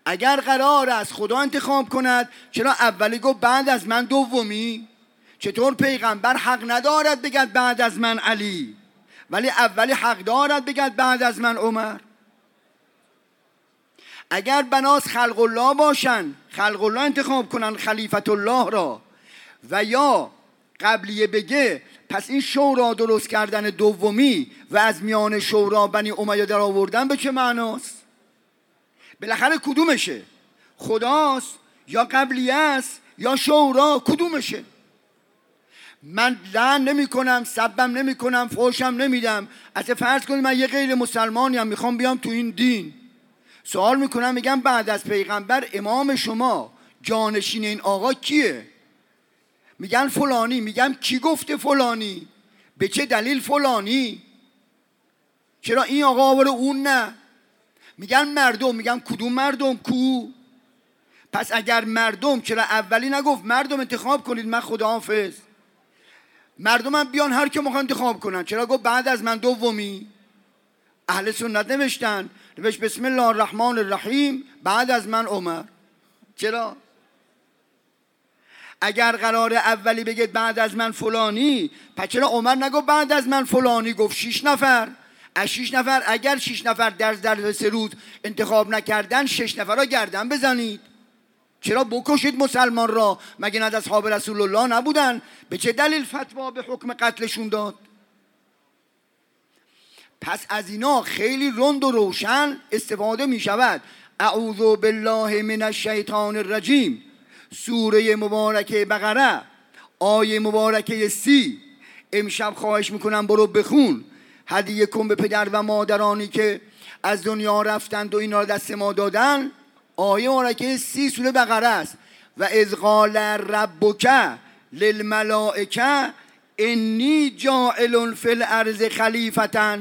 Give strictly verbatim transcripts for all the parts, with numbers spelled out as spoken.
اگر قرار است خدا انتخاب کند، چرا اولی گفت بعد از من دومی؟ چطور پیغمبر حق ندارد بگد بعد از من علی ولی اولی حق دارد بگد بعد از من عمر؟ اگر بناس خلق الله باشن، خلق الله انتخاب کنن خلیفت الله را، و یا قبلیه بگه، پس این شورا درست کردن دومی و از میان شورا بنی امیه در آوردن به چه معناست؟ بالاخره کدومشه؟ خداست یا قبلیه است یا شورا؟ کدومشه؟ من لعن نمی کنم، سبم نمی کنم، فحشم نمیدم. از فرض کنید من یه غیر مسلمانیم میخوام بیام تو این دین، سوال میکنم میگم بعد از پیغمبر امام شما جانشین این آقا کیه؟ میگن فلانی. میگم کی گفته فلانی؟ به چه دلیل فلانی؟ چرا این آقا آوره اون نه؟ میگن مردم. میگم کدوم مردم؟ کو؟ پس اگر مردم، چرا اولی نگفت مردم انتخاب کنید من خداحافظ؟ مردم هم بیان هر که میخوان انتخاب کنن، چرا گفت بعد از من دومی؟ اهل سنت نوشتن، نوشت بسم الله الرحمن الرحیم بعد از من عمر. چرا؟ اگر قرار اولی بگید بعد از من فلانی، پس چرا عمر نگفت بعد از من فلانی؟ گفت شش نفر. از شش نفر اگر شش نفر در در سه روز انتخاب نکردن، شش نفر را گردن بزنید. چرا بکشید مسلمان را؟ مگه نه از اصحاب رسول الله نبودن؟ به چه دلیل فتوا به حکم قتلشون داد؟ پس از اینا خیلی رند و روشن استفاده می شود. اعوذ بالله من الشیطان الرجیم، سوره مبارکه بقره آیه مبارکه سی. امشب خواهش میکنم برو بخون، هدیه کن به پدر و مادرانی که از دنیا رفتند و اینا رو دست ما دادن. آیه مبارکه سی سوره بقره است. و اذ قال ربک للملائکه انی جاعل فی الارض خلیفة،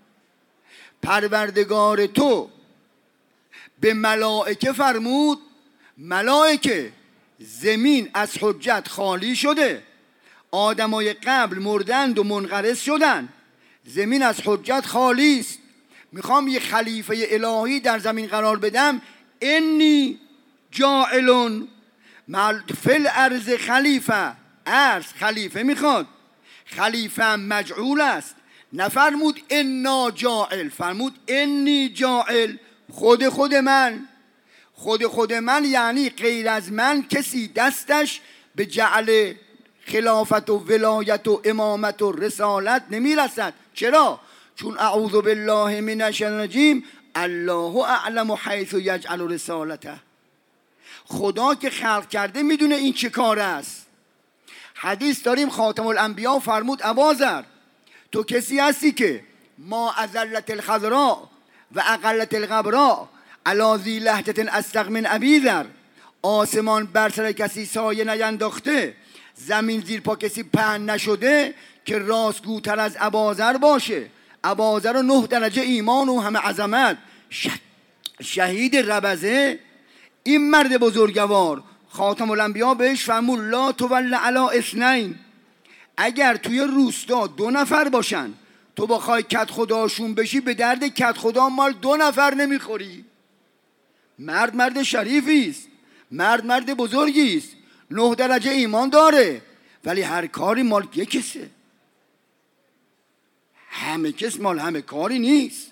پروردگار تو به ملائکه فرمود، ملائکه زمین از حجت خالی شده، آدمای قبل مردند و منقرض شدن، زمین از حجت خالی است، میخوام یه خلیفه الهی در زمین قرار بدم. انی جاعل فی الارض خلیفه، ارض خلیفه میخواد، خلیفه مجعول است. نفرمود انا جاعل، فرمود انی جاعل، خود خود من. خود خود من یعنی غیر از من کسی دستش به جعل خلافت و ولایت و امامت و رسالت نمیرسد. چرا؟ چون اعوذ بالله من الشیطان الرجیم، الله اعلم حیث یجعل رسالته. خدا که خلق کرده میدونه این چه کار است. حدیث داریم خاتم الانبیا فرمود ابازر، تو کسی هستی که ما ازلت الخضراء و اقلت الغبراء علی ذی لهجة اصدق من ابی ذر، آسمان بر سر کسی سایه نینداخته، زمین زیر پا کسی پهن نشده که راستگوتر از ابازر باشه. ابازر و نه درجه ایمان و همه عظمت، شهید ربزه. این مرد بزرگوار خاتم الانبیا بهش فرمود لا تول علی اثنین، اگر توی روستا دو نفر باشن تو بخوای کت خداشون بشی، به درد کت خدا مال دو نفر نمیخوری. مرد مرد شریفی است، مرد مرد بزرگی است، نه درجه ایمان داره، ولی هر کاری مال یک کسه. همه کس مال همه کاری نیست.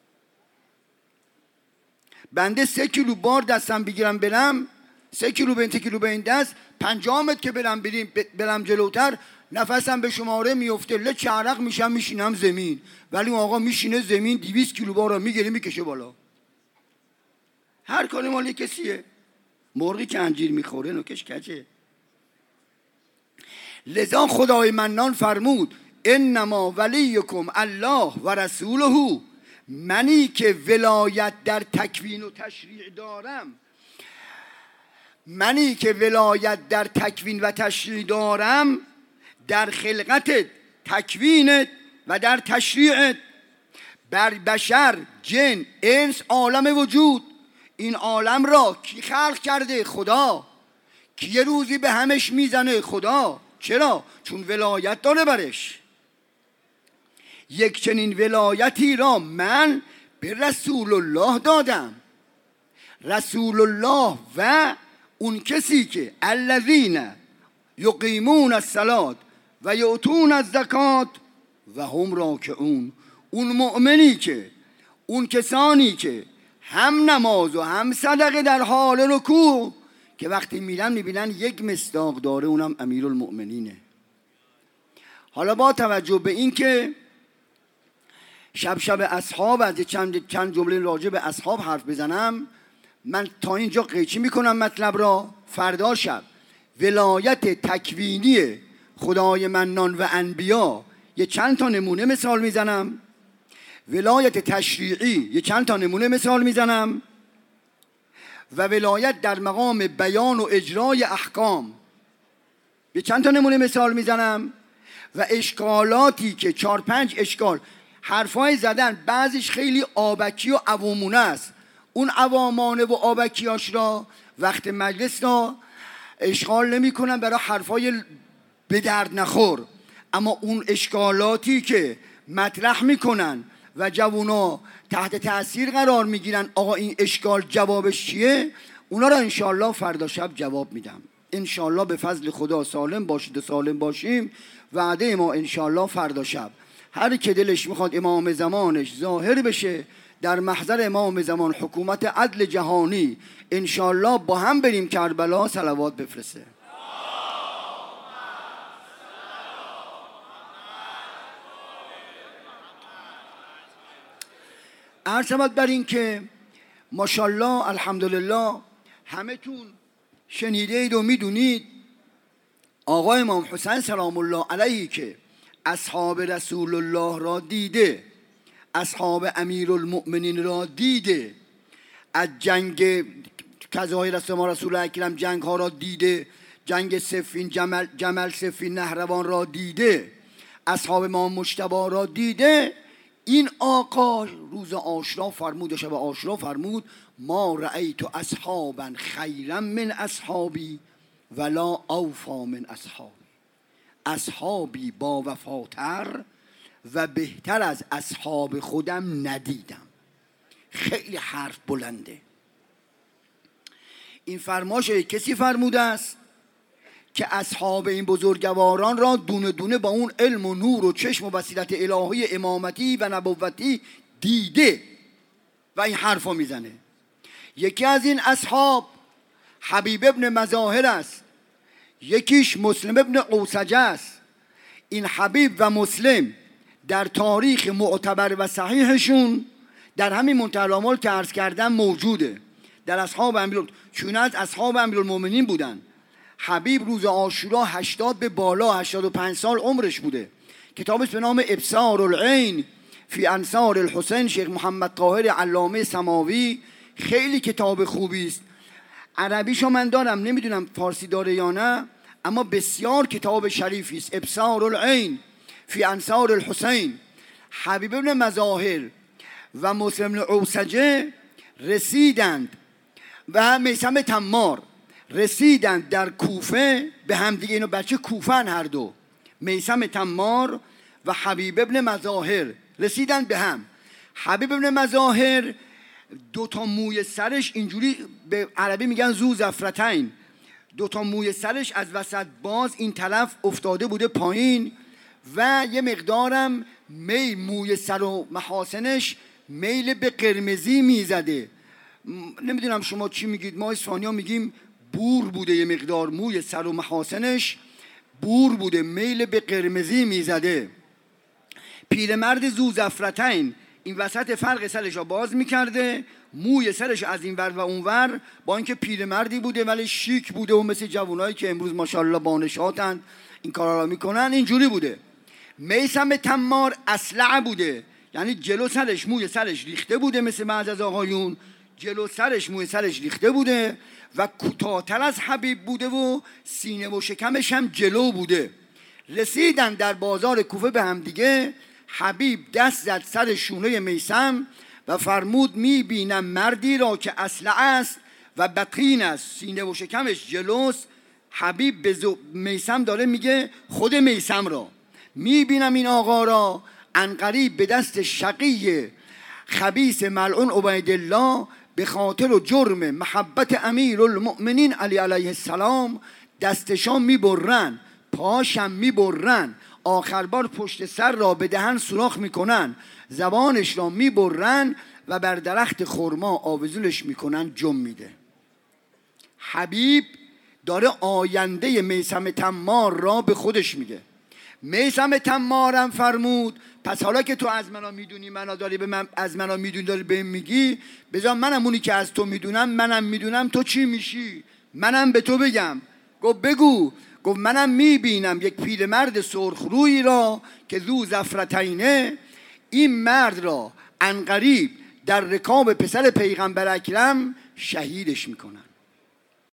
بنده سه کیلو بار دستم بگیرم برم، سه کیلو به این سه کیلو به این دست، پنجاه متر که برم بریم برم جلوتر، نفسم به شماره میفته، له چرق میشم میشینم زمین. ولی اون آقا میشینه زمین، دویست کیلو بار رو میگیره میکشه بالا. هر کاری مال کسیه. مرغی که انجیر میخوره نوکش کجه. لذا خدای منان فرمود انما ولیکم الله و رسوله، منی که ولایت در تکوین و تشریع دارم، منی که ولایت در تکوین و تشریع دارم، در خلقت، تکوینت و در تشریعت، بر بشر، جن، انس، عالم وجود. این عالم را کی خلق کرده؟ خدا. کی یه روزی به همش میزنه؟ خدا. چرا؟ چون ولایت داره برش. یک چنین ولایتی را من به رسول الله دادم. رسول الله و اون کسی که الذین یقیمون الصلاة و یؤتون الزکات و هم راکعون، اون مؤمنی که، اون کسانی که هم نماز و هم صدقه در حال رکوع، که وقتی میرن میبینن یک مصداق داره، اونم امیرالمؤمنینه. حالا با توجه به این که شب شب اصحاب، از چند چند جمله راجع به اصحاب حرف بزنم، من تا اینجا قیچی میکنم مطلب را. فردا شب ولایت تکوینی خدای منان و انبیا یه چند تا نمونه مثال میزنم، ولایت تشریعی یه چند تا نمونه مثال میزنم، و ولایت در مقام بیان و اجرای احکام یه چند تا نمونه مثال میزنم، و اشکالاتی که چار پنج اشکال حرفای زدن، بعضیش خیلی آبکی و عوامونه است، اون عوامانه و آبکیاش را وقت مجلس را اشغال نمی کنن برای حرفای به درد نخور، اما اون اشکالاتی که مطرح میکنن و جوونا تحت تأثیر قرار میگیرن، آقا این اشکال جوابش چیه، اونا را انشالله فردا شب جواب میدم. انشالله به فضل خدا سالم باشید و سالم باشیم. وعده ما انشالله فردا شب هر که دلش میخواد امام زمانش ظاهر بشه، در محضر امام زمان حکومت عدل جهانی، انشالله با هم بریم کربلا صلوات بفرسته. عرض شود بر این که ماشاءالله الحمدلله همه تون شنیدید و میدونید آقا امام حسین سلام الله علیه که اصحاب رسول الله را دیده، اصحاب امیرالمؤمنین را دیده، از جنگ کذای رسول ما رسول اکرم جنگ ها را دیده، جنگ صفین جمل, جمل صفین نهروان را دیده، اصحاب امام مجتبی را دیده. این آقا روز عاشورا فرمود، شب عاشورا فرمود ما رأیت اصحابا خیرا من اصحابی ولا اوفا من اصحابی، اصحابی با وفاتر و بهتر از اصحاب خودم ندیدم. خیلی حرف بلنده. این فرماش کسی فرموده است که اصحاب این بزرگواران را دونه دونه با اون علم و نور و چشم و بصیرت الهی امامتی و نبوتی دیده و این حرفا میزنه. یکی از این اصحاب حبیب ابن مظاهر است، یکیش مسلم ابن قوسجه است. این حبیب و مسلم در تاریخ معتبر و صحیحشون در همین منتهی الامال که عرض کردم موجوده، در اصحاب امیرالمؤمنین، چون از اصحاب امیرالمؤمنین بودن. حبیب روز عاشورا هشتاد به بالا، هشتاد و پنج سال عمرش بوده. کتابش به نام ابصار العین فی انصار الحسین، شیخ محمد طاهر علامه سماوی، خیلی کتاب خوبی است. عربیشو من دارم، نمیدونم فارسی داره یا نه، اما بسیار کتاب شریفی است. ابصار العین فی انصار الحسین. حبیب ابن مظاهر و مسلم بن قوسجه رسیدند و میثم تمار رسیدند در کوفه به هم دیگه. اینو بچه کوفن هر دو، میثم تمار و حبیب ابن مظاهر رسیدند به هم. حبیب ابن مظاهر دو تا موی سرش اینجوری به عربی میگن زو زفرتین، دو تا موی سرش از وسط باز این طرف افتاده بوده پایین و یه مقدارم می موی سر و محاسنش میل به قرمزی میزده. نمیدونم شما چی میگید، ما اصفهانی‌ها میگیم بور بوده، یه مقدار موی سر و محاسنش بور بوده، میل به قرمزی میزده. پیرمرد زو زفرتین این وسط فرق سرش را باز میکرده، موی سرش از این ور و اون ور، با اینکه پیرمردی بوده ولی شیک بوده و مثل جوانایی که امروز ماشاءالله بانشاتند این کارا را میکنن اینجوری بوده. میثم تمار اصلع بوده، یعنی جلو سرش موی سرش ریخته بوده، مثل بعض از آقایون جلو سرش موی سرش ریخته بوده و کوتاه‌تر از حبیب بوده و سینه و شکمش هم جلو بوده. رسیدن در بازار کوفه به هم دیگه. حبیب دست زد سر شونه میثم و فرمود میبینم مردی را که اصلع است و بطین است، سینه و شکمش جلوست. حبیب به میثم داره میگه، خود میثم را میبینم این آقا را عنقریب به دست شقی خبیث ملعون عبیدالله به خاطر و جرم محبت امیرالمؤمنین علی علیه السلام دستشان میبرن، پاشم میبرن، آخر بار پشت سر را به دهن سوراخ میکنن، زبانش را میبرن و بر درخت خرما آویزونش میکنن، جم میده. حبیب داره آینده میثم تمار را به خودش میگه. میثم تمارم فرمود پس حالا که تو از منا میدونی، منا داری به من، از منا میدونی داری به میگی، بذار منم اونی که از تو میدونم، منم میدونم تو چی میشی، منم به تو بگم. گفت بگو. گفت منم میبینم یک پیرمرد سرخرویی را که ذو زفرتینه، این مرد را عنقریب در رکاب پسر پیغمبر اکرم شهیدش میکنن.